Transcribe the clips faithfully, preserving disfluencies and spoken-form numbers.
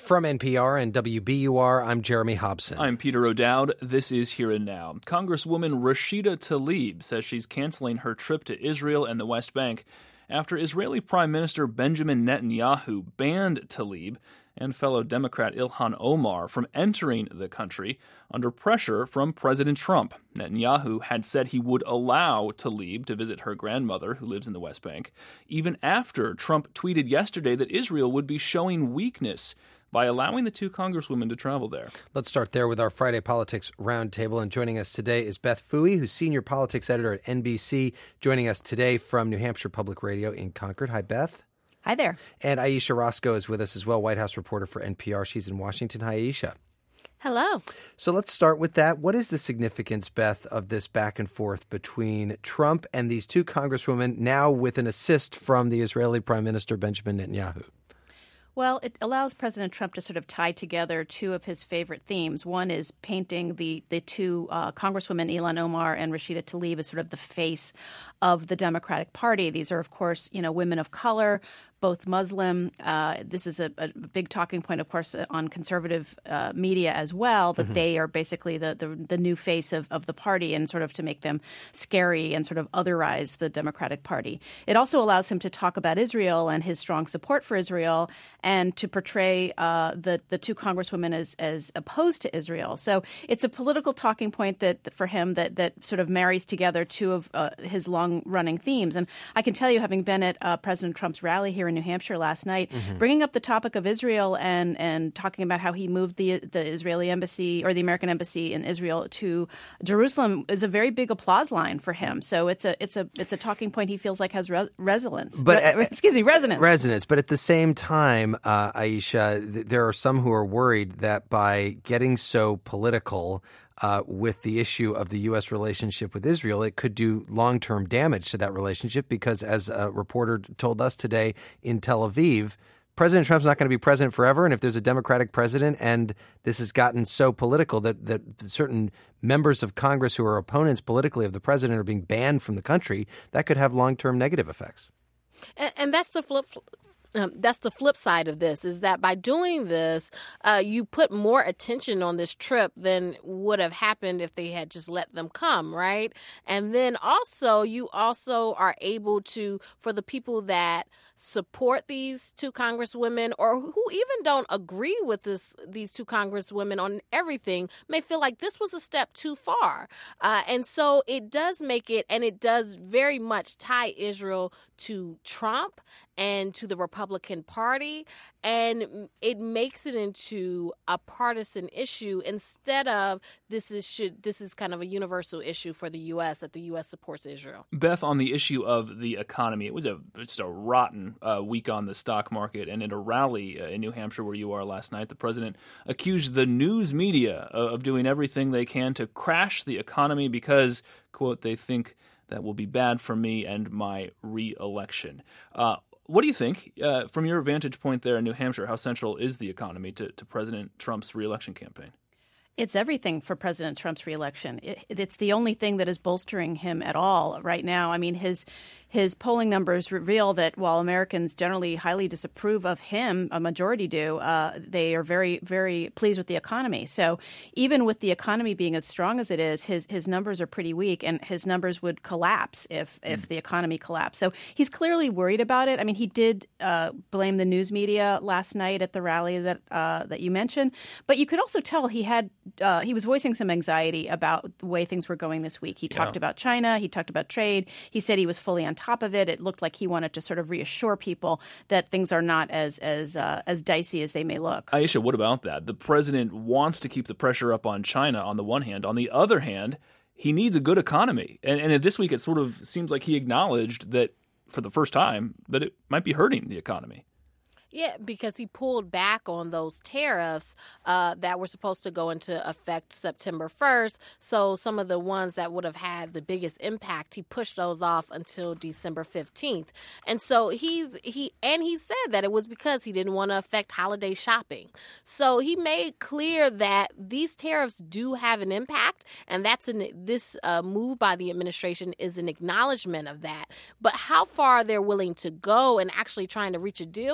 From N P R and W B U R, I'm Jeremy Hobson. I'm Peter O'Dowd. This is Here and Now. Congresswoman Rashida Tlaib says she's canceling her trip to Israel and the West Bank after Israeli Prime Minister Benjamin Netanyahu banned Tlaib and fellow Democrat Ilhan Omar from entering the country under pressure from President Trump. Netanyahu had said he would allow Tlaib to visit her grandmother, who lives in the West Bank, even after Trump tweeted yesterday that Israel would be showing weakness by allowing the two congresswomen to travel there. Let's start there with our Friday Politics Roundtable. And joining us today is Beth Phouey, who's senior politics editor at N B C, joining us today from New Hampshire Public Radio in Concord. Hi, Beth. Hi there. And Aisha Roscoe is with us as well, White House reporter for N P R. She's in Washington. Hi, Aisha. Hello. So let's start with that. What is the significance, Beth, of this back and forth between Trump and these two congresswomen, now with an assist from the Israeli Prime Minister Benjamin Netanyahu? Well, it allows President Trump to sort of tie together two of his favorite themes. One is painting the the two uh, congresswomen, Ilhan Omar and Rashida Tlaib, as sort of the face of the Democratic Party. These are, of course, you know, women of color, both Muslim. Uh, this is a, a big talking point, of course, on conservative uh, media as well, that mm-hmm. they are basically the, the, the new face of, of the party and sort of to make them scary and sort of otherize the Democratic Party. It also allows him to talk about Israel and his strong support for Israel and to portray uh, the, the two congresswomen as, as opposed to Israel. So it's a political talking point that for him that, that sort of marries together two of uh, his long-running themes. And I can tell you, having been at uh, President Trump's rally here in New Hampshire last night, mm-hmm. bringing up the topic of Israel and and talking about how he moved the the Israeli embassy or the American embassy in Israel to Jerusalem is a very big applause line for him. So it's a it's a it's a talking point he feels like has re- resonance. But Re- uh, excuse me, resonance. Resonance. But at the same time, uh, Aisha, th- there are some who are worried that by getting so political Uh, with the issue of the U S relationship with Israel, it could do long-term damage to that relationship because, as a reporter told us today in Tel Aviv, President Trump's not going to be president forever, and if there's a Democratic president and this has gotten so political that, that certain members of Congress who are opponents politically of the president are being banned from the country, that could have long-term negative effects. And, and that's the flip Um, that's the flip side of this, is that by doing this, uh, you put more attention on this trip than would have happened if they had just let them come, right? And then also, you also are able to, for the people that support these two congresswomen or who even don't agree with this, these two congresswomen on everything, may feel like this was a step too far. Uh, and so it does make it, and it does very much tie Israel to Trump and to the Republican Party, and it makes it into a partisan issue instead of this is should this is kind of a universal issue for the U S that the U S supports Israel. Beth, on the issue of the economy, it was a just a rotten uh, week on the stock market, and at a rally uh, in New Hampshire where you are last night, the president accused the news media of, of doing everything they can to crash the economy because, quote, they think that will be bad for me and my re-election. Uh, What do you think, uh, from your vantage point there in New Hampshire, how central is the economy to, to President Trump's reelection campaign? It's everything for President Trump's reelection. It, it's the only thing that is bolstering him at all right now. I mean, his his polling numbers reveal that while Americans generally highly disapprove of him, a majority do, uh, they are very, very pleased with the economy. So even with the economy being as strong as it is, his his numbers are pretty weak, and his numbers would collapse if if mm. the economy collapsed. So he's clearly worried about it. I mean, he did uh, blame the news media last night at the rally that uh, that you mentioned, but you could also tell he had uh, he was voicing some anxiety about the way things were going this week. He yeah. talked about China. He talked about trade. He said he was fully on top of it. It looked like he wanted to sort of reassure people that things are not as as uh, as dicey as they may look. Aisha, what about that? The president wants to keep the pressure up on China on the one hand. On the other hand, he needs a good economy. And, and this week it sort of seems like he acknowledged that for the first time that it might be hurting the economy. Yeah, because he pulled back on those tariffs uh, that were supposed to go into effect September first. So some of the ones that would have had the biggest impact, he pushed those off until December fifteenth. And so he's he and he said that it was because he didn't want to affect holiday shopping. So he made clear that these tariffs do have an impact, and that's an this uh, move by the administration is an acknowledgement of that. But how far they're willing to go and actually trying to reach a deal with China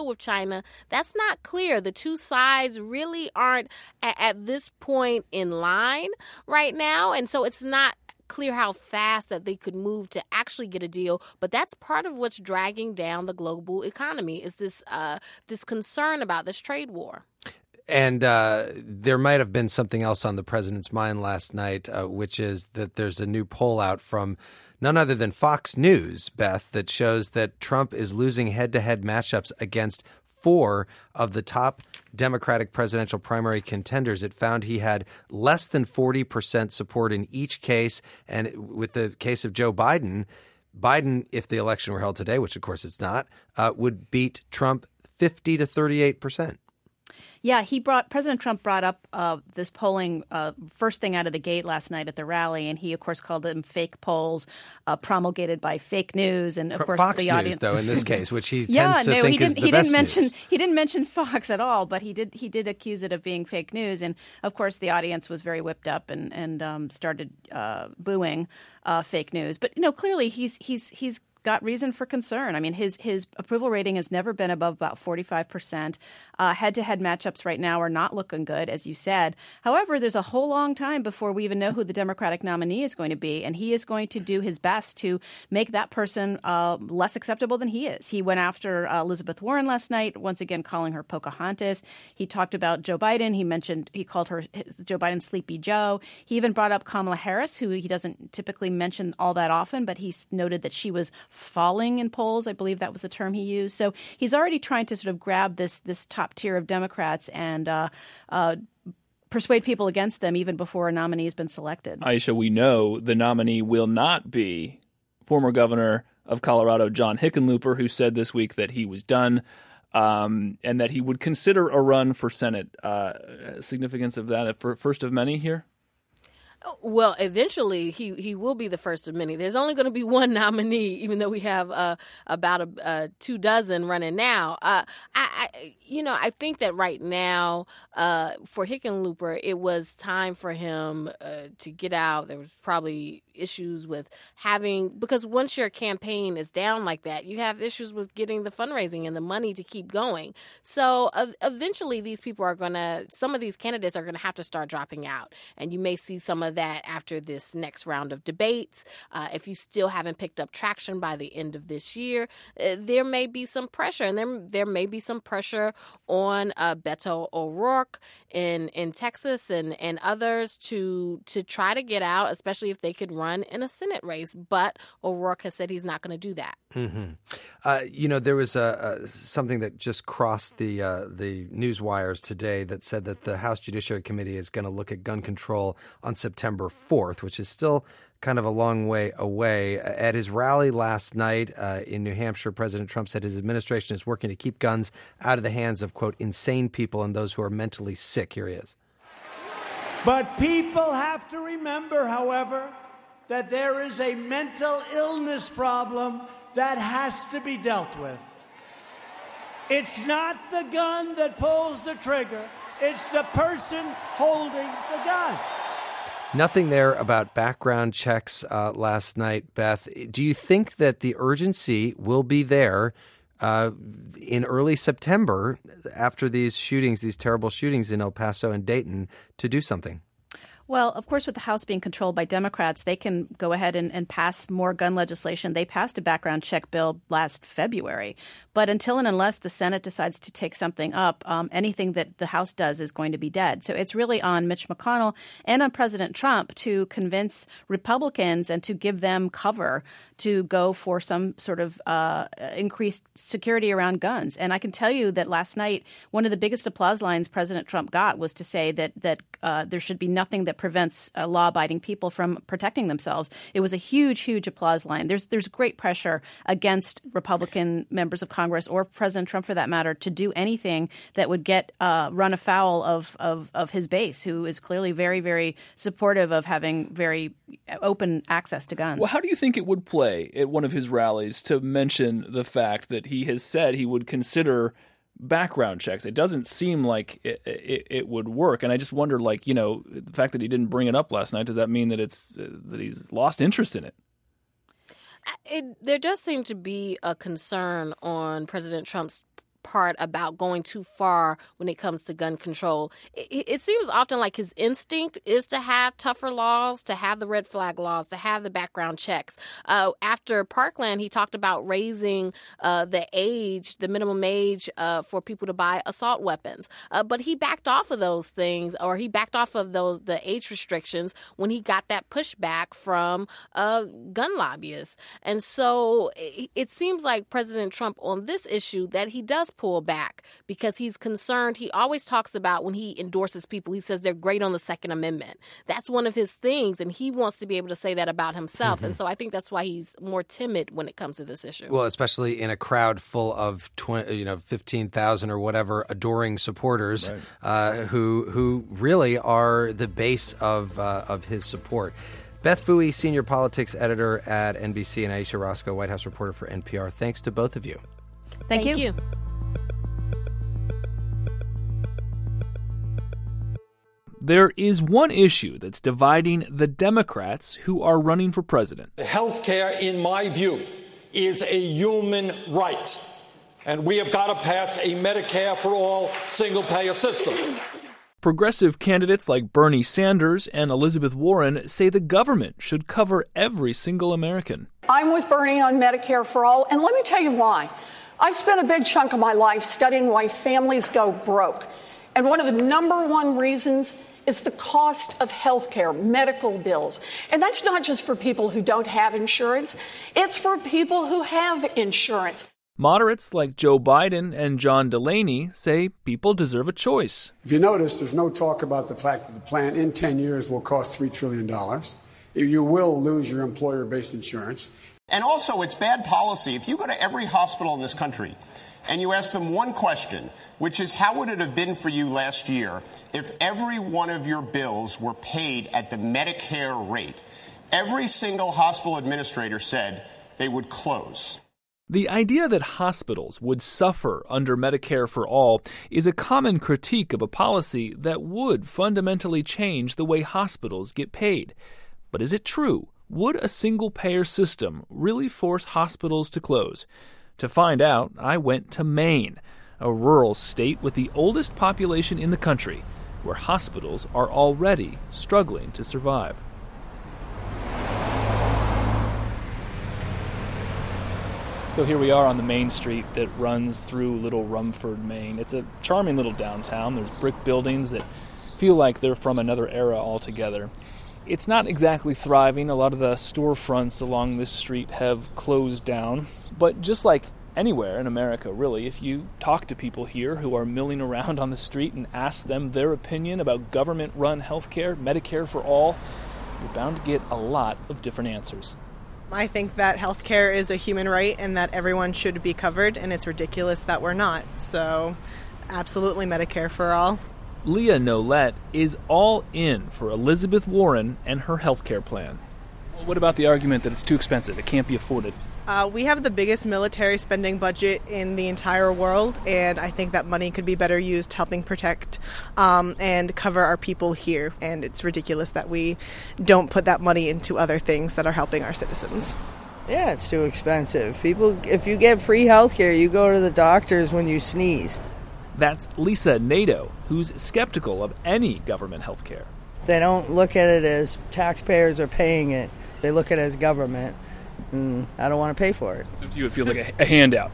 China, that's not clear. The two sides really aren't at, at this point in line right now. And so it's not clear how fast that they could move to actually get a deal. But that's part of what's dragging down the global economy is this uh, this concern about this trade war. And uh, there might have been something else on the president's mind last night, uh, which is that there's a new poll out from none other than Fox News, Beth, that shows that Trump is losing head-to-head matchups against four of the top Democratic presidential primary contenders. It found he had less than forty percent support in each case. And with the case of Joe Biden, Biden, if the election were held today, which of course it's not, uh, would beat Trump fifty to thirty-eight percent. Yeah, he brought President Trump brought up uh, this polling uh, first thing out of the gate last night at the rally, and he of course called them fake polls uh, promulgated by fake news, and of course Fox the News, audience. though, in this case, which he yeah, tends to no, think he didn't. is the he best didn't mention news. he didn't mention Fox at all, but he did he did accuse it of being fake news, and of course the audience was very whipped up and and um, started uh, booing uh, fake news. But you know, clearly he's he's he's. got reason for concern. I mean, his his approval rating has never been above about forty-five percent. Uh, head-to-head matchups right now are not looking good, as you said. However, there's a whole long time before we even know who the Democratic nominee is going to be, and he is going to do his best to make that person uh, less acceptable than he is. He went after uh, Elizabeth Warren last night, once again calling her Pocahontas. He talked about Joe Biden. He mentioned he called her Joe Biden Sleepy Joe. He even brought up Kamala Harris, who he doesn't typically mention all that often, but he noted that she was falling in polls. I believe that was the term he used. So he's already trying to sort of grab this this top tier of Democrats and uh, uh, persuade people against them even before a nominee has been selected. Aisha, we know the nominee will not be former governor of Colorado, John Hickenlooper, who said this week that he was done um, and that he would consider a run for Senate. Uh, significance of that, for first of many here? Well, eventually he, he will be the first of many. There's only going to be one nominee, even though we have uh, about a, uh, two dozen running now. Uh, I, I, you know, I think that right now uh, for Hickenlooper, it was time for him uh, to get out. There was probably issues with having, because once your campaign is down like that, you have issues with getting the fundraising and the money to keep going. So uh, eventually these people are going to, some of these candidates are going to have to start dropping out. And you may see some of that after this next round of debates. Uh, if you still haven't picked up traction by the end of this year, uh, there may be some pressure. And there, there may be some pressure on uh, Beto O'Rourke in, in Texas and, and others to, to try to get out, especially if they could run in a Senate race, but O'Rourke has said he's not going to do that. Mm-hmm. Uh, you know, there was a, a, something that just crossed the uh, the news wires today that said that the House Judiciary Committee is going to look at gun control on September fourth, which is still kind of a long way away. At his rally last night uh, in New Hampshire, President Trump said his administration is working to keep guns out of the hands of, quote, insane people and those who are mentally sick. Here he is. But people have to remember, however, that there is a mental illness problem that has to be dealt with. It's not the gun that pulls the trigger. It's the person holding the gun. Nothing there about background checks uh, last night, Beth. Do you think that the urgency will be there uh, in early September after these shootings, these terrible shootings in El Paso and Dayton, to do something? Well, of course, with the House being controlled by Democrats, they can go ahead and, and pass more gun legislation. They passed a background check bill last February. But until and unless the Senate decides to take something up, um, anything that the House does is going to be dead. So it's really on Mitch McConnell and on President Trump to convince Republicans and to give them cover to go for some sort of uh, increased security around guns. And I can tell you that last night, one of the biggest applause lines President Trump got was to say that that uh, there should be nothing that prevents uh, law-abiding people from protecting themselves. It was a huge, huge applause line. There's there's great pressure against Republican members of Congress or President Trump, for that matter, to do anything that would get uh, run afoul of, of of his base, who is clearly very, very supportive of having very open access to guns. Well, how do you think it would play at one of his rallies to mention the fact that he has said he would consider background checks? It doesn't seem like it, it, it would work, and I just wonder, like, you know, the fact that he didn't bring it up last night, does that mean that it's uh, that he's lost interest in it? It, there does seem to be a concern on President Trump's part about going too far when it comes to gun control. It, it seems often like his instinct is to have tougher laws, to have the red flag laws, to have the background checks. Uh, after Parkland, he talked about raising uh, the age, the minimum age uh, for people to buy assault weapons. Uh, but he backed off of those things, or he backed off of those the age restrictions when he got that pushback from uh, gun lobbyists. And so it, it seems like President Trump on this issue that he does pull back because he's concerned. He always talks about when he endorses people, he says they're great on the Second Amendment. That's one of his things, and he wants to be able to say that about himself. Mm-hmm. And so I think that's why he's more timid when it comes to this issue. Well, especially in a crowd full of twenty, you know, fifteen thousand or whatever adoring supporters, right. uh, who who really are the base of uh, of his support. Beth Fouie, senior politics editor at N B C, and Ayesha Rascoe, White House reporter for N P R. Thanks to both of you. Thank, Thank you. you. There is one issue that's dividing the Democrats who are running for president. Health care, in my view, is a human right, and we have got to pass a Medicare for all single-payer system. Progressive candidates like Bernie Sanders and Elizabeth Warren say the government should cover every single American. I'm with Bernie on Medicare for all, and let me tell you why. I've spent a big chunk of my life studying why families go broke, and one of the number one reasons is the cost of health care, medical bills. And that's not just for people who don't have insurance. It's for people who have insurance. Moderates like Joe Biden and John Delaney say people deserve a choice. If you notice, there's no talk about the fact that the plan in ten years will cost three trillion dollars. You will lose your employer-based insurance. And also, it's bad policy. If you go to every hospital in this country and you ask them one question, which is how would it have been for you last year if every one of your bills were paid at the Medicare rate, every single hospital administrator said they would close. The idea that hospitals would suffer under Medicare for all is a common critique of a policy that would fundamentally change the way hospitals get paid. But is it true? Would a single-payer system really force hospitals to close? To find out, I went to Maine, a rural state with the oldest population in the country, where hospitals are already struggling to survive. So here we are on the main street that runs through Little Rumford, Maine. It's a charming little downtown. There's brick buildings that feel like they're from another era altogether. It's not exactly thriving. A lot of the storefronts along this street have closed down. But just like anywhere in America, really, if you talk to people here who are milling around on the street and ask them their opinion about government-run health care, Medicare for all, you're bound to get a lot of different answers. I think that health care is a human right and that everyone should be covered, and it's ridiculous that we're not. So, absolutely Medicare for all. Leah Nolette is all in for Elizabeth Warren and her health care plan. Well, what about the argument that it's too expensive, it can't be afforded? Uh, we have the biggest military spending budget in the entire world, and I think that money could be better used helping protect um, and cover our people here. And it's ridiculous that we don't put that money into other things that are helping our citizens. Yeah, it's too expensive. People, if you get free health care, you go to the doctors when you sneeze. That's Lisa Nadeau, who's skeptical of any government health care. They don't look at it as taxpayers are paying it. They look at it as government. Mm, I don't want to pay for it. So to you it feels like a, a handout?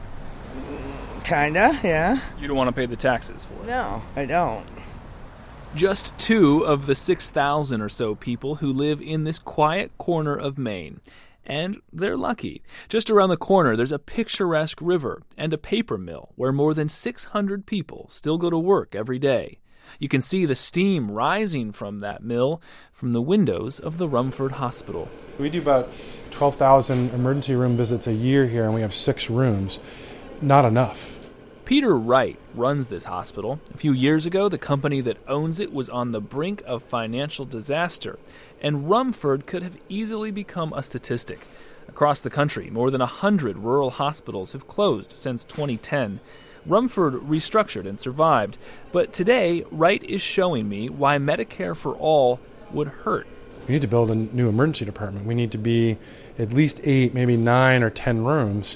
Kinda, yeah. You don't want to pay the taxes for it? No, I don't. Just two of the six thousand or so people who live in this quiet corner of Maine. And they're lucky. Just around the corner, there's a picturesque river and a paper mill where more than six hundred people still go to work every day. You can see the steam rising from that mill from the windows of the Rumford Hospital. We do about twelve thousand emergency room visits a year here, and we have six rooms. Not enough. Peter Wright runs this hospital. A few years ago, the company that owns it was on the brink of financial disaster, and Rumford could have easily become a statistic. Across the country, more than one hundred rural hospitals have closed since twenty ten. Rumford restructured and survived, but today, Wright is showing me why Medicare for all would hurt. We need to build a new emergency department. We need to be at least eight, maybe nine or ten rooms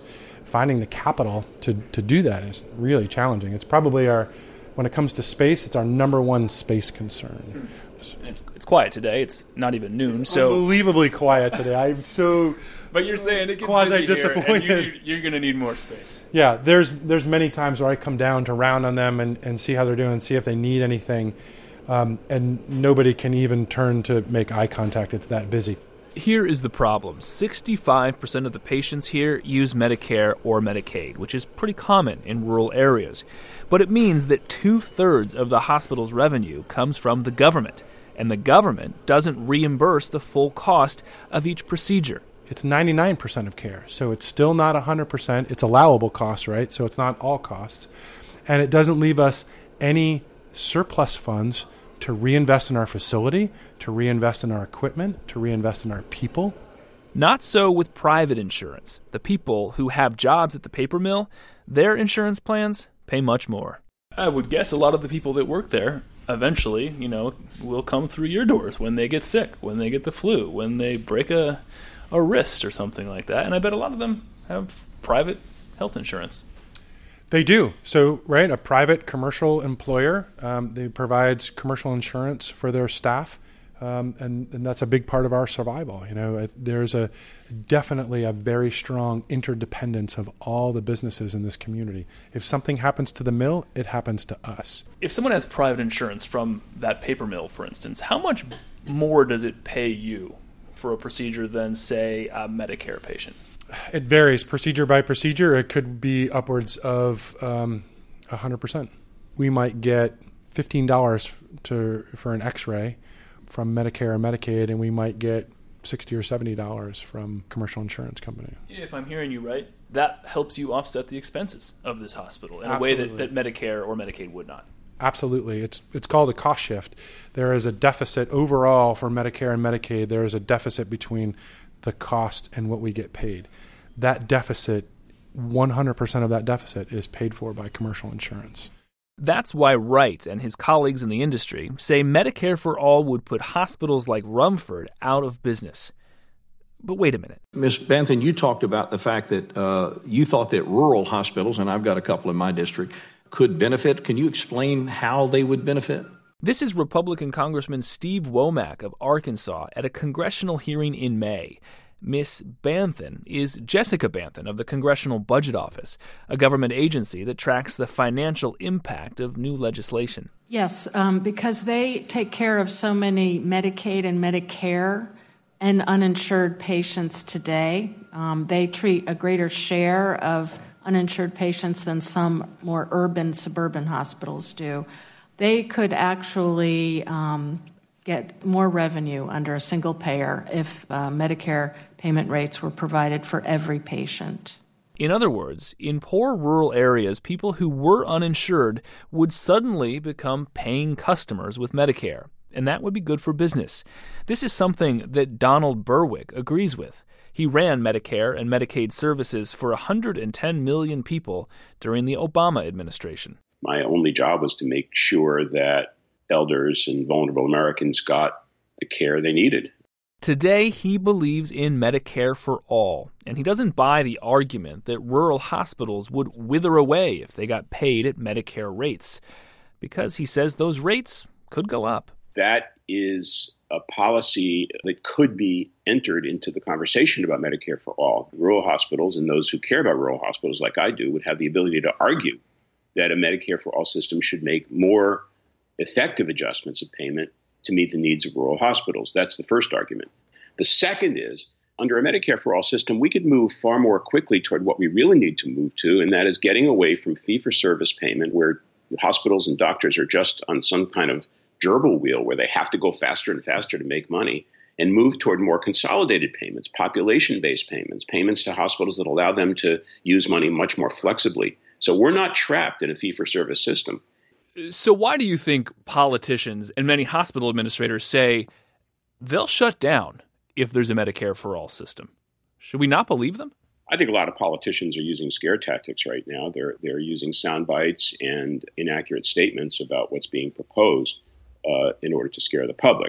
finding the capital to, to do that is really challenging. It's probably our, when it comes to space, it's our number one space concern. It's it's quiet today. It's not even noon. It's so unbelievably quiet today. I'm so But you're saying it gets quasi busy here, and disappointed. you, you're going to need more space. Yeah, there's there's many times where I come down to round on them and, and see how they're doing, see if they need anything, um, and nobody can even turn to make eye contact. It's that busy. Here is the problem. sixty-five percent of the patients here use Medicare or Medicaid, which is pretty common in rural areas. But it means that two-thirds of the hospital's revenue comes from the government, and the government doesn't reimburse the full cost of each procedure. It's ninety-nine percent of care, so it's still not one hundred percent. It's allowable costs, right? So it's not all costs. And it doesn't leave us any surplus funds to reinvest in our facility, to reinvest in our equipment, to reinvest in our people. Not so with private insurance. The people who have jobs at the paper mill, their insurance plans pay much more. I would guess a lot of the people that work there eventually, you know, will come through your doors when they get sick, when they get the flu, when they break a, a wrist or something like that. And I bet a lot of them have private health insurance. They do. So, right, a private commercial employer, um, they provides commercial insurance for their staff, um, and, and that's a big part of our survival. You know, there's a definitely a very strong interdependence of all the businesses in this community. If something happens to the mill, it happens to us. If someone has private insurance from that paper mill, for instance, how much more does it pay you for a procedure than, say, a Medicare patient? It varies procedure by procedure. It could be upwards of um, one hundred percent. We might get fifteen dollars to for an x-ray from Medicare or Medicaid, and we might get sixty dollars or seventy dollars from commercial insurance company. If I'm hearing you right, that helps you offset the expenses of this hospital in Absolutely. a way that, that Medicare or Medicaid would not. Absolutely. It's it's called a cost shift. There is a deficit overall for Medicare and Medicaid. There is a deficit between the cost and what we get paid. That deficit, one hundred percent of that deficit is paid for by commercial insurance. That's why Wright and his colleagues in the industry say Medicare for All would put hospitals like Rumford out of business. But wait a minute. Miz Banthen, you talked about the fact that uh, you thought that rural hospitals, and I've got a couple in my district, could benefit. Can you explain how they would benefit? This is Republican Congressman Steve Womack of Arkansas at a congressional hearing in May. Miss Banthen is Jessica Banthen of the Congressional Budget Office, a government agency that tracks the financial impact of new legislation. Yes, um, because they take care of so many Medicaid and Medicare and uninsured patients today. Um, they treat a greater share of uninsured patients than some more urban, suburban hospitals do. They could actually um, get more revenue under a single payer if uh, Medicare payment rates were provided for every patient. In other words, in poor rural areas, people who were uninsured would suddenly become paying customers with Medicare, and that would be good for business. This is something that Donald Berwick agrees with. He ran Medicare and Medicaid services for one hundred ten million people during the Obama administration. My only job was to make sure that elders and vulnerable Americans got the care they needed. Today, he believes in Medicare for all, and he doesn't buy the argument that rural hospitals would wither away if they got paid at Medicare rates, because he says those rates could go up. That is a policy that could be entered into the conversation about Medicare for all. Rural hospitals and those who care about rural hospitals, like I do, would have the ability to argue that a Medicare for all system should make more effective adjustments of payment to meet the needs of rural hospitals. That's the first argument. The second is, under a Medicare for all system, we could move far more quickly toward what we really need to move to, and that is getting away from fee-for-service payment, where hospitals and doctors are just on some kind of gerbil wheel where they have to go faster and faster to make money, and move toward more consolidated payments, population-based payments, payments to hospitals that allow them to use money much more flexibly. So we're not trapped in a fee-for-service system. So why do you think politicians and many hospital administrators say they'll shut down if there's a Medicare for all system? Should we not believe them? I think a lot of politicians are using scare tactics right now. They're they're using sound bites and inaccurate statements about what's being proposed uh, in order to scare the public.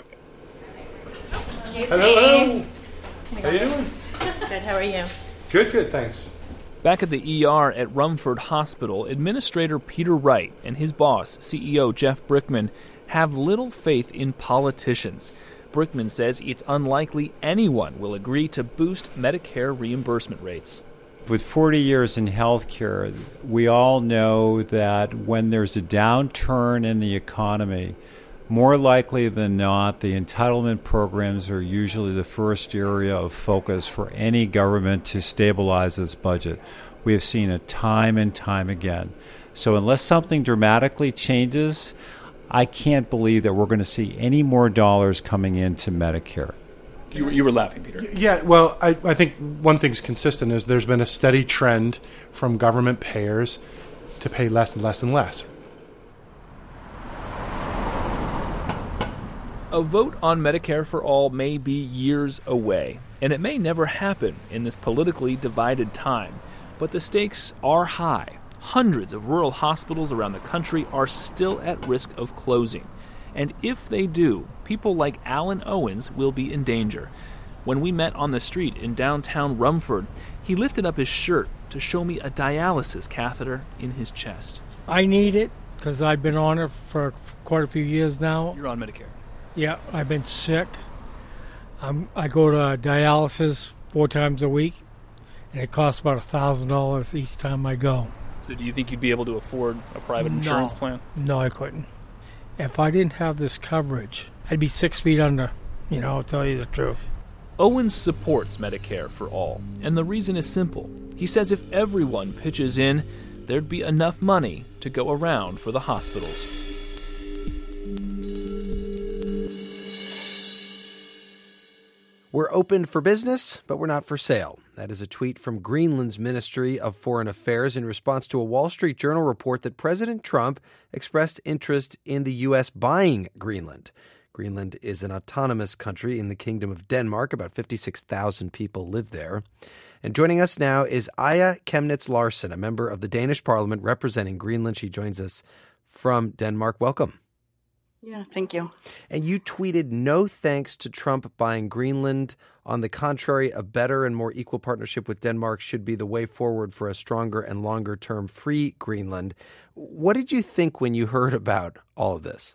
Excuse Hello. me. How you doing? Good, how are you? Good, good, thanks. Back at the E R at Rumford Hospital, Administrator Peter Wright and his boss, C E O Jeff Brickman, have little faith in politicians. Brickman says it's unlikely anyone will agree to boost Medicare reimbursement rates. With forty years in healthcare, we all know that when there's a downturn in the economy, more likely than not, the entitlement programs are usually the first area of focus for any government to stabilize its budget. We have seen it time and time again. So unless something dramatically changes, I can't believe that we're going to see any more dollars coming into Medicare. You were, you were laughing, Peter. Yeah, well, I, I think one thing's consistent is there's been a steady trend from government payers to pay less and less and less. A vote on Medicare for all may be years away, and it may never happen in this politically divided time. But the stakes are high. Hundreds of rural hospitals around the country are still at risk of closing. And if they do, people like Alan Owens will be in danger. When we met on the street in downtown Rumford, he lifted up his shirt to show me a dialysis catheter in his chest. I need it because I've been on it for quite a few years now. You're on Medicare. Yeah, I've been sick. I'm, I go to dialysis four times a week, and it costs about one thousand dollars each time I go. So do you think you'd be able to afford a private No. insurance plan? No, I couldn't. If I didn't have this coverage, I'd be six feet under, you know, I'll tell you the truth. Owens supports Medicare for all, and the reason is simple. He says if everyone pitches in, there'd be enough money to go around for the hospitals. We're open for business, but we're not for sale. That is a tweet from Greenland's Ministry of Foreign Affairs in response to a Wall Street Journal report that President Trump expressed interest in the U S buying Greenland. Greenland is an autonomous country in the Kingdom of Denmark. About fifty-six thousand people live there. And joining us now is Aya Chemnitz Larsen, a member of the Danish Parliament representing Greenland. She joins us from Denmark. Welcome. Yeah, thank you. And you tweeted, no thanks to Trump buying Greenland. On the contrary, a better and more equal partnership with Denmark should be the way forward for a stronger and longer-term free Greenland. What did you think when you heard about all of this?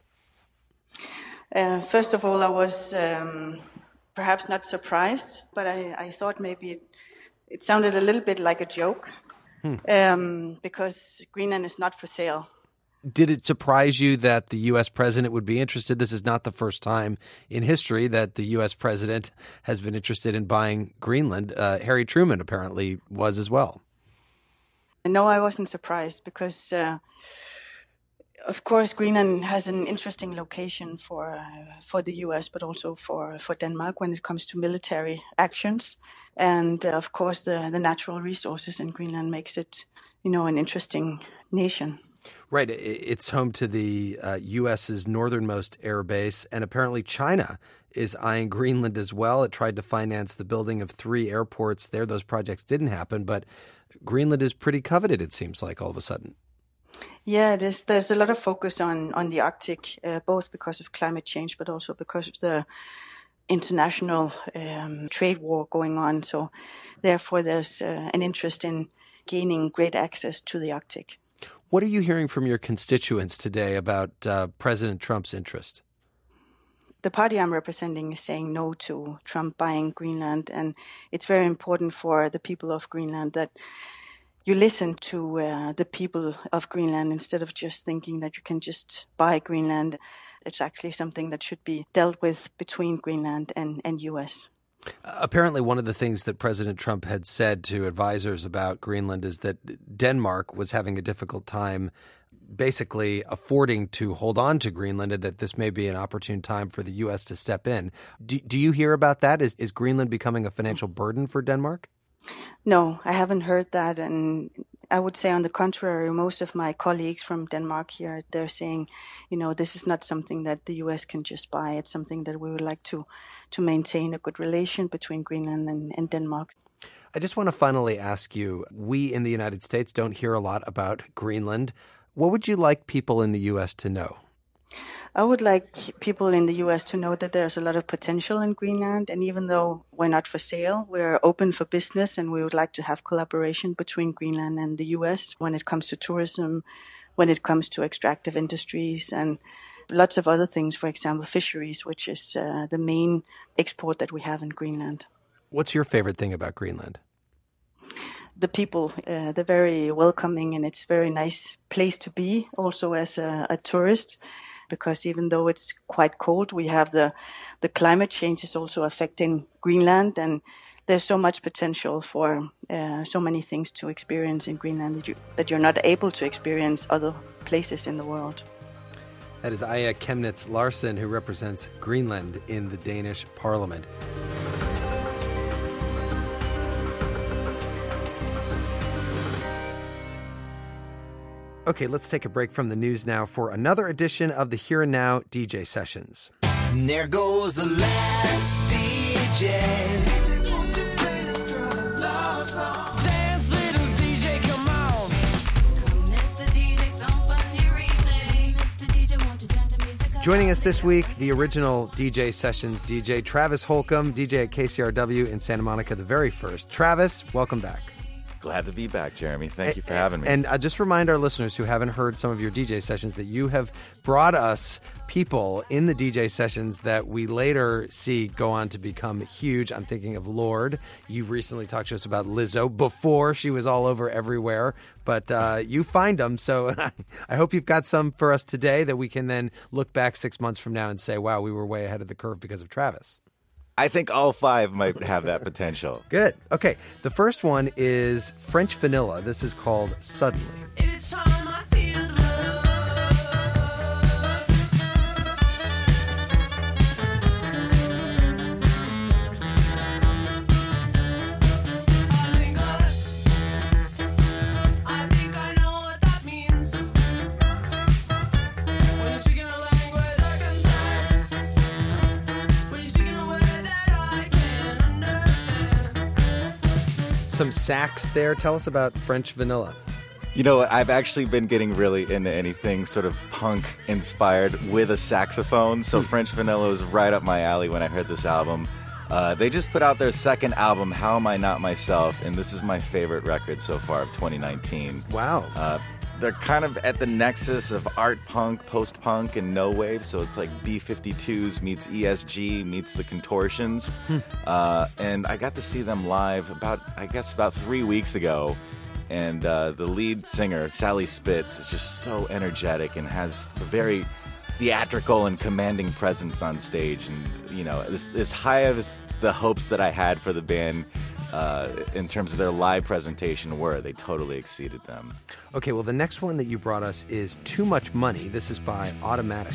Uh, first of all, I was um, perhaps not surprised, but I, I thought maybe it, it sounded a little bit like a joke hmm. um, because Greenland is not for sale. Did it surprise you that the U S president would be interested? This is not the first time in history that the U S president has been interested in buying Greenland. Uh, Harry Truman apparently was as well. No, I wasn't surprised because, uh, of course, Greenland has an interesting location for uh, for the U S, but also for, for Denmark when it comes to military actions. And, uh, of course, the, the natural resources in Greenland makes it, you know, an interesting nation. Right. It's home to the uh, U S's northernmost air base, and apparently China is eyeing Greenland as well. It tried to finance the building of three airports there. Those projects didn't happen, but Greenland is pretty coveted, it seems like, all of a sudden. Yeah, it is. There's a lot of focus on, on the Arctic, uh, both because of climate change, but also because of the international um, trade war going on. So therefore, there's uh, an interest in gaining great access to the Arctic. What are you hearing from your constituents today about uh, President Trump's interest? The party I'm representing is saying no to Trump buying Greenland, and it's very important for the people of Greenland that you listen to uh, the people of Greenland instead of just thinking that you can just buy Greenland. It's actually something that should be dealt with between Greenland and, and U S. Apparently, one of the things that President Trump had said to advisors about Greenland is that Denmark was having a difficult time basically affording to hold on to Greenland, and that this may be an opportune time for the U S to step in. Do, do you hear about that? Is, is Greenland becoming a financial burden for Denmark? No, I haven't heard that. And I would say on the contrary, most of my colleagues from Denmark here, they're saying, you know, this is not something that the U S can just buy. It's something that we would like to, to maintain a good relation between Greenland and, and Denmark. I just want to finally ask you, we in the United States don't hear a lot about Greenland. What would you like people in the U S to know? I would like people in the U S to know that there's a lot of potential in Greenland. And even though we're not for sale, we're open for business, and we would like to have collaboration between Greenland and the U S when it comes to tourism, when it comes to extractive industries, and lots of other things, for example, fisheries, which is uh, the main export that we have in Greenland. What's your favorite thing about Greenland? The people, uh, they're very welcoming, and it's a very nice place to be also as a, a tourist, because even though it's quite cold, we have the, the climate change is also affecting Greenland, and there's so much potential for uh, so many things to experience in Greenland that, you, that you're not able to experience other places in the world. That is Aya Chemnitz Larsen, who represents Greenland in the Danish Parliament. Okay, let's take a break from the news now for another edition of the Here and Now D J Sessions. And there goes the last D J. Dance, little D J, come on. Mister D J, something your evening. Mister D J, won't you turn the music up? Joining us this week, the original D J Sessions D J, Travis Holcomb, D J at K C R W in Santa Monica, the very first. Travis, welcome back. Glad to be back, Jeremy. Thank you for having me. And uh, just remind our listeners who haven't heard some of your D J sessions that you have brought us people in the D J sessions that we later see go on to become huge. I'm thinking of Lorde. You recently talked to us about Lizzo before she was all over everywhere, but uh, you find them. So I hope you've got some for us today that we can then look back six months from now and say, wow, we were way ahead of the curve because of Travis. I think all five might have that potential. Good. Okay. The first one is French Vanilla. This is called Suddenly. If it's time I feel the Some sax there. Tell us about French Vanilla. You know, I've actually been getting really into anything sort of punk inspired with a saxophone. So French Vanilla was right up my alley when I heard this album. Uh, they just put out their second album, How Am I Not Myself? And this is my favorite record so far of twenty nineteen. Wow. Uh, they're kind of at the nexus of art punk, post-punk, and no wave. So it's like B fifty-twos meets E S G meets the Contortions. Hmm. Uh, and I got to see them live about, I guess, about three weeks ago. And uh, the lead singer, Sally Spitz, is just so energetic and has a very theatrical and commanding presence on stage. And, you know, as, as high as the hopes that I had for the band Uh, in terms of their live presentation were, they totally exceeded them. Okay, well, the next one that you brought us is Too Much Money. This is by Automatic.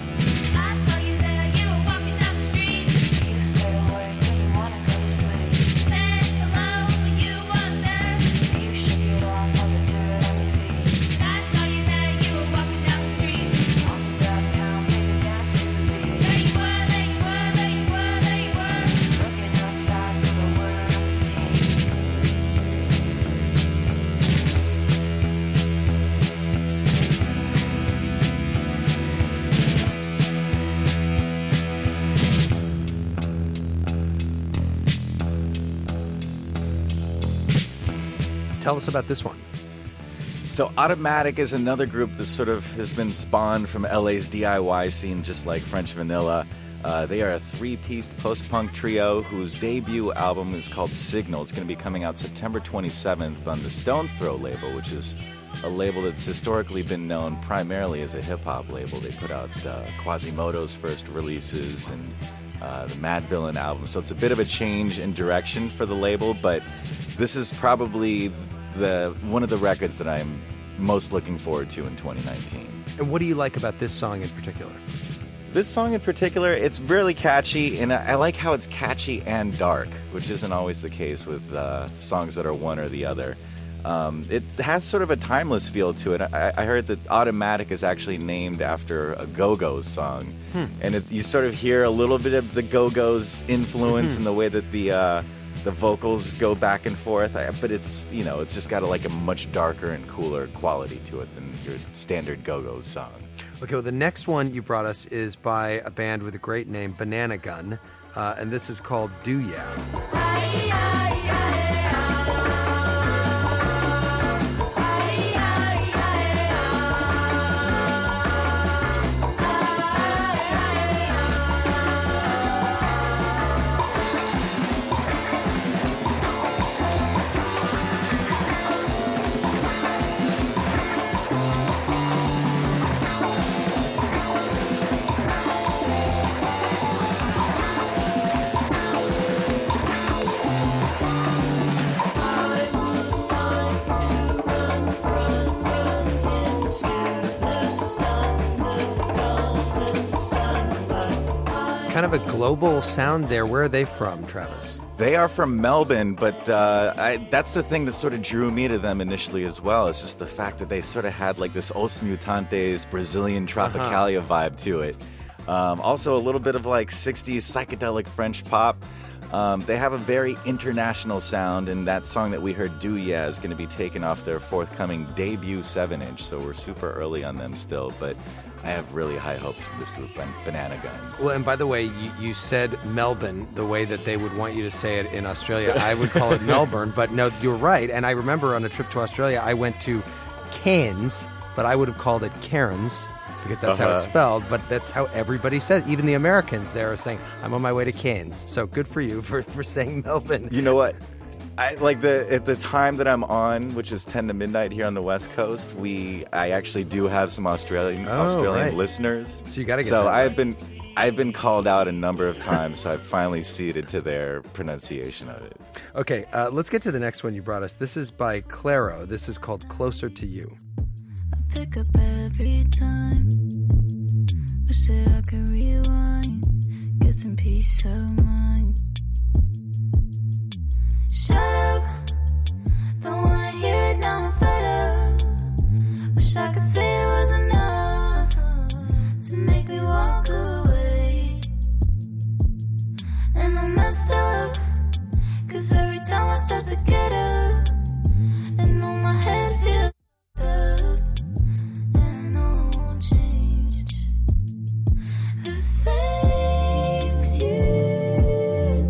Tell us about this one. So Automatic is another group that sort of has been spawned from L A's D I Y scene, just like French Vanilla. Uh, they are a three-piece post-punk trio whose debut album is called Signal. It's going to be coming out September twenty-seventh on the Stone's Throw label, which is a label that's historically been known primarily as a hip-hop label. They put out uh, Quasimodo's first releases and uh, the Mad Villain album. So it's a bit of a change in direction for the label, but this is probably the one of the records that I'm most looking forward to in twenty nineteen. And what do you like about this song in particular? This song in particular, it's really catchy, and I like how it's catchy and dark, which isn't always the case with uh, songs that are one or the other. Um, it has sort of a timeless feel to it. I, I heard that Automatic is actually named after a Go-Go's song, hmm. and it, you sort of hear a little bit of the Go-Go's influence mm-hmm. in the way that the uh, the vocals go back and forth, I, but it's, you know, it's just got a, like a much darker and cooler quality to it than your standard Go-Go song. Okay, well, the next one you brought us is by a band with a great name, Banana Gun, uh, and this is called Do Ya. Kind of a global sound there. Where are they from, Travis? They are from Melbourne, but uh, I, that's the thing that sort of drew me to them initially as well. It's just the fact that they sort of had like this Os Mutantes Brazilian Tropicalia uh-huh. vibe to it. Um, also a little bit of like sixties psychedelic French pop. Um, they have a very international sound, and that song that we heard, Do Ya, is going to be taken off their forthcoming debut seven inch, so we're super early on them still, but I have really high hopes for this group, Banana Gun. Well, and by the way, you, you said Melbourne the way that they would want you to say it in Australia. I would call it Melbourne, but no, you're right. And I remember on a trip to Australia, I went to Cairns, but I would have called it Cairns because that's uh-huh. how it's spelled, but that's how everybody says. Even the Americans there are saying, I'm on my way to Cairns. So good for you for, for saying Melbourne. You know what? I, like the at the time that I'm on, which is ten to midnight here on the West Coast, we I actually do have some Australian oh, Australian right. listeners. So you got to get. So that I've right. been I've been called out a number of times, so I've finally ceded to their pronunciation of it. Okay, uh, let's get to the next one you brought us. This is by Clairo. This is called Closer to You. I pick up every time. Wish that I could rewind, get some peace of mind. Shut up, don't wanna hear it, now I'm fed up. Wish I could say it was enough to make me walk away. And I messed up, cause every time I start to get up, and know my head feels up, and I know it won't change. The things you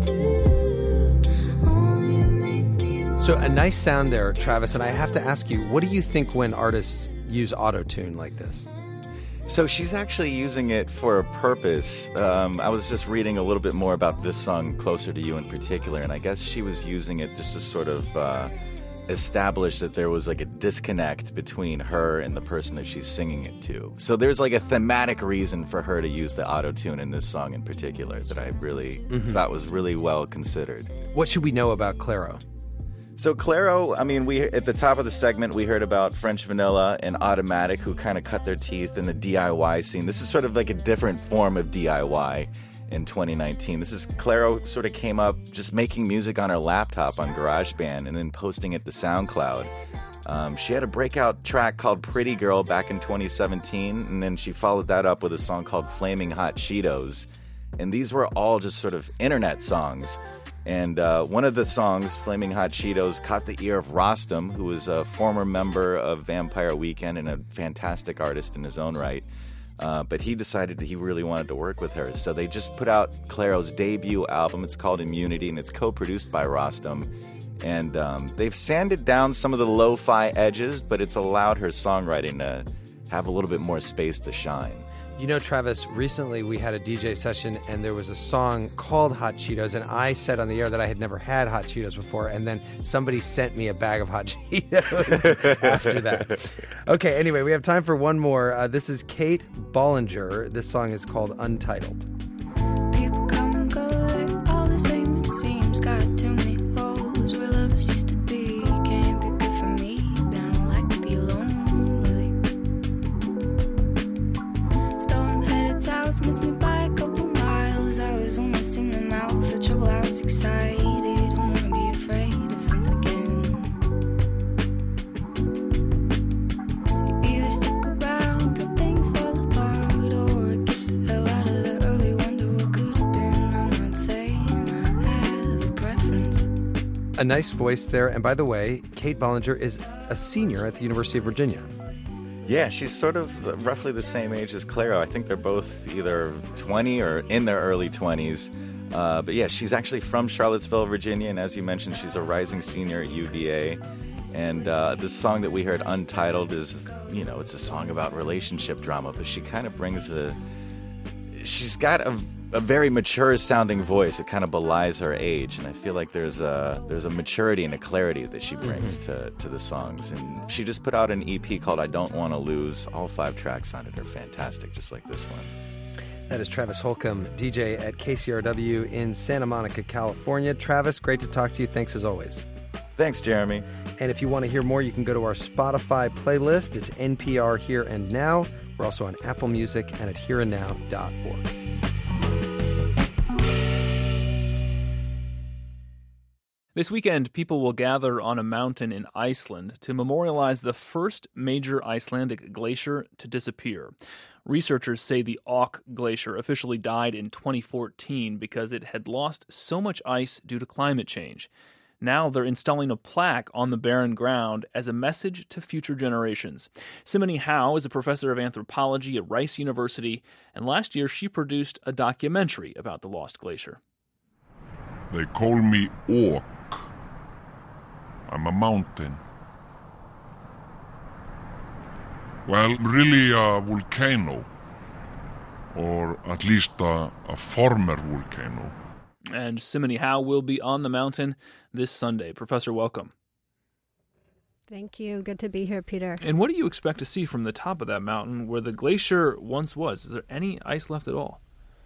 do only make me. So a nice sound there, Travis, and I have to ask you, what do you think when artists use auto-tune like this? So she's actually using it for a purpose. Um, I was just reading a little bit more about this song, Closer to You in particular, and I guess she was using it just to sort of uh, establish that there was like a disconnect between her and the person that she's singing it to. So there's like a thematic reason for her to use the auto-tune in this song in particular that I really mm-hmm. thought was really well considered. What should we know about Clairo? So Clairo, I mean, we at the top of the segment, we heard about French Vanilla and Automatic, who kind of cut their teeth in the D I Y scene. This is sort of like a different form of D I Y in twenty nineteen. This is, Clairo sort of came up just making music on her laptop on GarageBand and then posting it to SoundCloud. Um, she had a breakout track called Pretty Girl back in twenty seventeen, and then she followed that up with a song called Flaming Hot Cheetos. And these were all just sort of internet songs. And uh, one of the songs, Flaming Hot Cheetos, caught the ear of Rostam, who was a former member of Vampire Weekend and a fantastic artist in his own right. Uh, but he decided that he really wanted to work with her. So they just put out Clairo's debut album. It's called Immunity, and it's co-produced by Rostam. And um, they've sanded down some of the lo-fi edges, but it's allowed her songwriting to have a little bit more space to shine. You know, Travis, recently we had a D J session and there was a song called Hot Cheetos, and I said on the air that I had never had Hot Cheetos before, and then somebody sent me a bag of Hot Cheetos after that. Okay, anyway, we have time for one more. Uh, this is Kate Bollinger. This song is called Untitled. People come and go, like all the same it seems. Got too many holes where lovers used to be. Can't be good for me, but I don't like to be alone, really. Storm headed south, missed me by a couple miles. I was almost in the mouth of trouble, I was excited. Don't wanna be afraid of something again. You either stick around till things fall apart, or get the hell out of there early. Wonder what could have been. I'm not saying I have a preference. A nice voice there. And by the way, Kate Bollinger is a senior at the University of Virginia. Yeah, she's sort of roughly the same age as Clairo. I think they're both either twenty or in their early twenties. Uh, but yeah, she's actually from Charlottesville, Virginia, and as you mentioned, she's a rising senior at U V A. And uh, this song that we heard, Untitled, is, you know, it's a song about relationship drama, but she kind of brings a... She's got a, a very mature-sounding voice. It kind of belies her age, and I feel like there's a there's a maturity and a clarity that she brings mm-hmm. to, to the songs. And she just put out an E P called I Don't Want to Lose. All five tracks on it are fantastic, just like this one. That is Travis Holcomb, D J at K C R W in Santa Monica, California. Travis, great to talk to you. Thanks as always. Thanks, Jeremy. And if you want to hear more, you can go to our Spotify playlist. It's N P R Here and Now. We're also on Apple Music and at here and now dot org. This weekend, people will gather on a mountain in Iceland to memorialize the first major Icelandic glacier to disappear. Researchers say the Auk Glacier officially died in twenty fourteen because it had lost so much ice due to climate change. Now they're installing a plaque on the barren ground as a message to future generations. Simone Howe is a professor of anthropology at Rice University, and last year she produced a documentary about the lost glacier. They call me Auk. I'm a mountain. Well, really a volcano, or at least a, a former volcano. And Simone Howe will be on the mountain this Sunday. Professor, welcome. Thank you. Good to be here, Peter. And what do you expect to see from the top of that mountain where the glacier once was? Is there any ice left at all?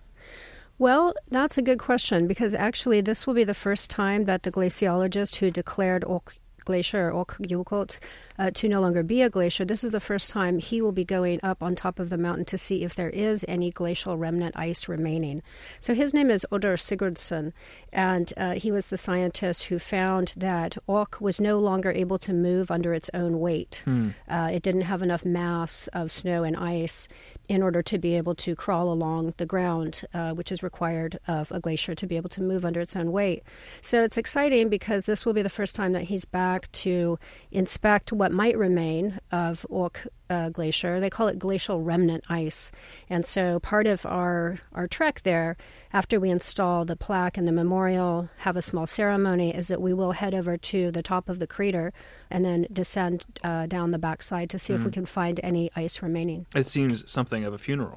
Well, that's a good question, because actually this will be the first time that the glaciologist who declared Auk Glacier, or Aukjökull, uh, to no longer be a glacier, this is the first time he will be going up on top of the mountain to see if there is any glacial remnant ice remaining. So his name is Odur Sigurdsson, and uh, he was the scientist who found that Auk was no longer able to move under its own weight. Hmm. Uh, it didn't have enough mass of snow and ice in order to be able to crawl along the ground, uh, which is required of a glacier to be able to move under its own weight. So it's exciting because this will be the first time that he's back to inspect what might remain of Auk uh, Glacier. They call it glacial remnant ice. And so part of our, our trek there, after we install the plaque and the memorial, have a small ceremony, is that we will head over to the top of the crater and then descend uh, down the backside to see mm. if we can find any ice remaining. It seems something of a funeral.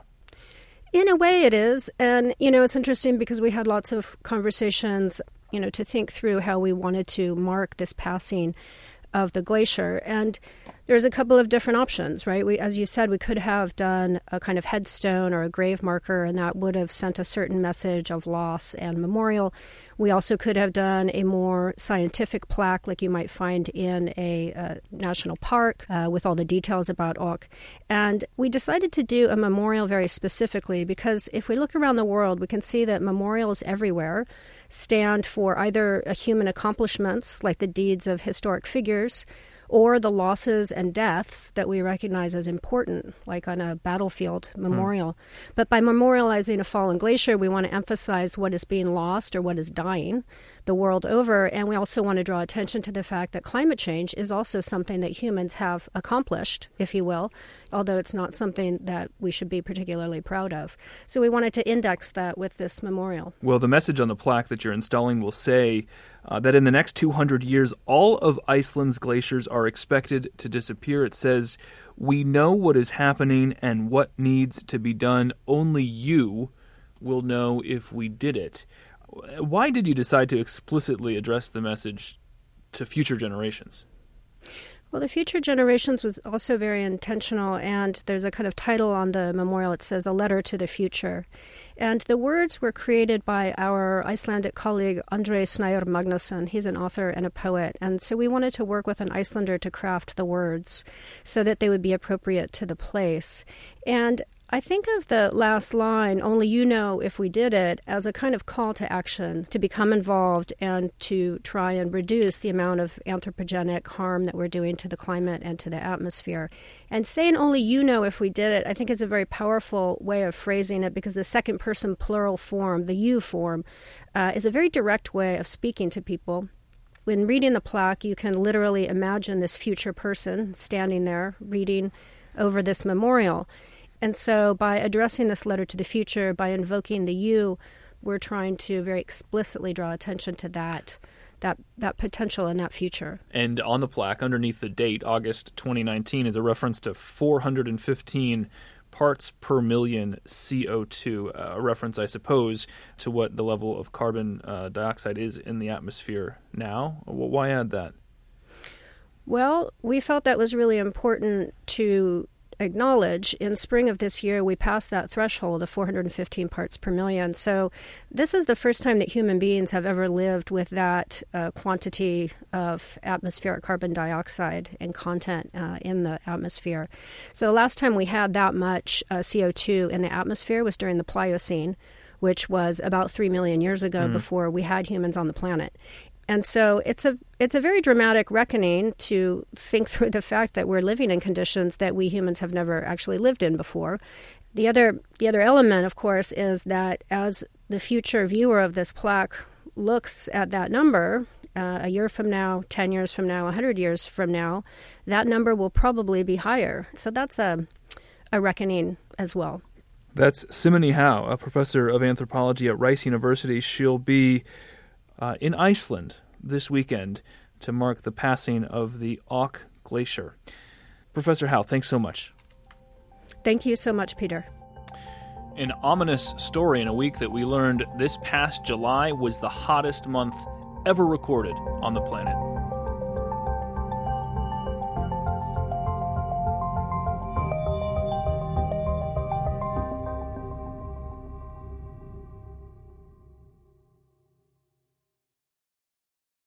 In a way it is. And, you know, it's interesting because we had lots of conversations, you know, to think through how we wanted to mark this passing of the glacier. And there's a couple of different options, right? We, as you said, we could have done a kind of headstone or a grave marker, and that would have sent a certain message of loss and memorial. We also could have done a more scientific plaque like you might find in a uh, national park uh, with all the details about Auk. And we decided to do a memorial very specifically because if we look around the world, we can see that memorials everywhere stand for either a human accomplishments, like the deeds of historic figures, or the losses and deaths that we recognize as important, like on a battlefield memorial. Mm. But by memorializing a fallen glacier, we want to emphasize what is being lost or what is dying the world over. And we also want to draw attention to the fact that climate change is also something that humans have accomplished, if you will, although it's not something that we should be particularly proud of. So we wanted to index that with this memorial. Well, the message on the plaque that you're installing will say uh, that in the next two hundred years, all of Iceland's glaciers are expected to disappear. It says, "We know what is happening and what needs to be done. Only you will know if we did it." Why did you decide to explicitly address the message to future generations? Well, the future generations was also very intentional, and there's a kind of title on the memorial. It says, "A Letter to the Future." And the words were created by our Icelandic colleague, Andrei Snær Magnusson. He's an author and a poet. And so we wanted to work with an Icelander to craft the words so that they would be appropriate to the place. And I think of the last line, "Only you know if we did it," as a kind of call to action, to become involved and to try and reduce the amount of anthropogenic harm that we're doing to the climate and to the atmosphere. And saying "only you know if we did it," I think is a very powerful way of phrasing it, because the second person plural form, the you form, uh, is a very direct way of speaking to people. when reading the plaque, you can literally imagine this future person standing there reading over this memorial. And so by addressing this letter to the future, by invoking the you, we're trying to very explicitly draw attention to that, that, that potential and that future. And on the plaque, underneath the date, August twenty nineteen, is a reference to four hundred fifteen parts per million C O two, uh, a reference, I suppose, to what the level of carbon uh, dioxide is in the atmosphere now. Well, why add that? Well, we felt that was really important to acknowledge. In spring of this year, we passed that threshold of four hundred fifteen parts per million. So this is the first time that human beings have ever lived with that uh, quantity of atmospheric carbon dioxide and content uh, in the atmosphere. So the last time we had that much uh, C O two in the atmosphere was during the Pliocene, which was about three million years ago, mm. before we had humans on the planet. And so it's a it's a very dramatic reckoning to think through the fact that we're living in conditions that we humans have never actually lived in before. The other the other element, of course, is that as the future viewer of this plaque looks at that number, uh, a year from now, ten years from now, one hundred years from now, that number will probably be higher. So that's a a reckoning as well. That's Simony Howe, a professor of anthropology at Rice University. She'll be Uh, in Iceland this weekend to mark the passing of the Auk Glacier. Professor Howe, thanks so much. Thank you so much, Peter. An ominous story in a week that we learned this past July was the hottest month ever recorded on the planet.